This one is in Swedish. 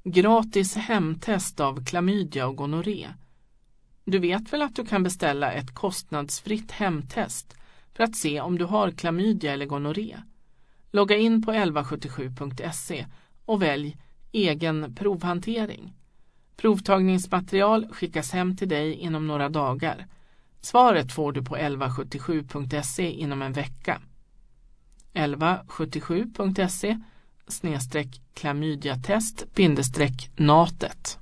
Gratis hemtest av klamydia och gonorré. Du vet väl att du kan beställa ett kostnadsfritt hemtest för att se om du har klamydia eller gonorré. Logga in på 1177.se och välj egen provhantering. Provtagningsmaterial skickas hem till dig inom några dagar. Svaret får du på 1177.se inom en vecka. 1177.se/klamydiatest-natet